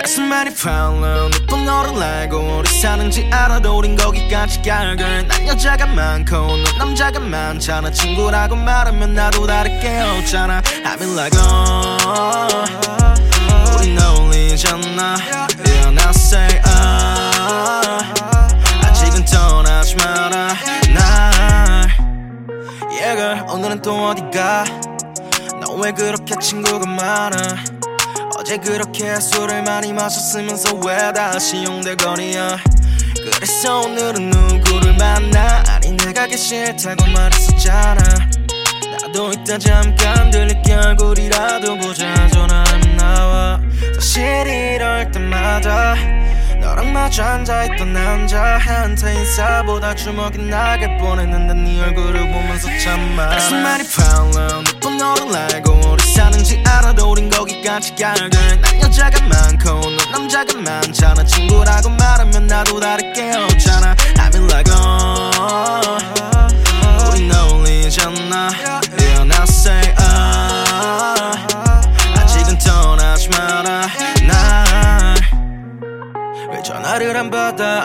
많이 팔로 예쁜 너를 알고 우리 사는지 알아도 우린 거기까지 갈걸. 난 여자가 많고 넌 남자가 많잖아. 친구라고 말하면 나도 다르게 없잖아. I'm in like 우린 어울리잖아. Yeah, now say 아직은 떠나지 마라 날. Yeah girl, 오늘은 또 어디가? 너 왜 그렇게 친구가 많아? 어제 그렇게 술을 많이 마셨으면서 왜 다시 용대거리야? 그래서 오늘은 누구를 만나? 아니 내가 가기 싫다고 말했었잖아. 나도 이따 잠깐 들릴게. 얼굴이라도 보자. 전화하면 나와. 사실 이럴 때마다 너랑 마주 앉아있던 남자한테 인사보다 주먹이 나게 뻔했는데 네 얼굴을 보면서 참아. 그래서 많이 팔로 예쁜 너를 알고 우리 사는지 알아도 우린 거기까지 갈걸. 난 여자가 많고 넌 남자가 많잖아. 친구라고 말하면 나도 다르게 없잖아. I'm in like 우린 어울리잖아. Yeah, now say 아직은 떠나지 마라 날. 왜 전화를 안 받아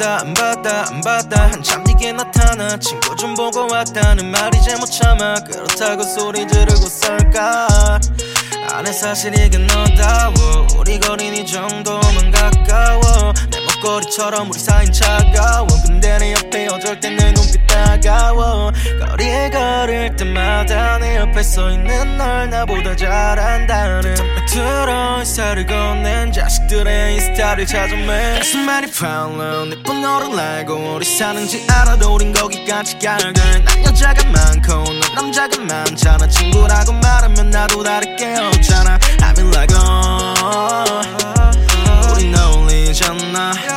한참 뒤에 나타나. 친구 좀 보고 왔다는 말이 이제 못 참아. 그렇다고 소리 지르고 살까? 안에 사실 이게 너다워. 우리 거린 이 정도면 가까워. 내 목걸이처럼 우리 사이는 차가워. 근데 내 옆에 어쩔 땐 내 눈빛 따가워. 거리에 걸을 때마다 내 옆에 서있는 널 나보다 잘한다는 들어 인사를 건넨 자식들의 인스타를 찾아매. 그래서 많이 팔로 예쁜 너를 알고 우리 사는지 알아도 우린 거기까지 갈걸. 난 여자가 많고 넌 남자가 많잖아. 친구라고 말하면 나도 다르게 없잖아. I'm in like 우린 어울리잖아.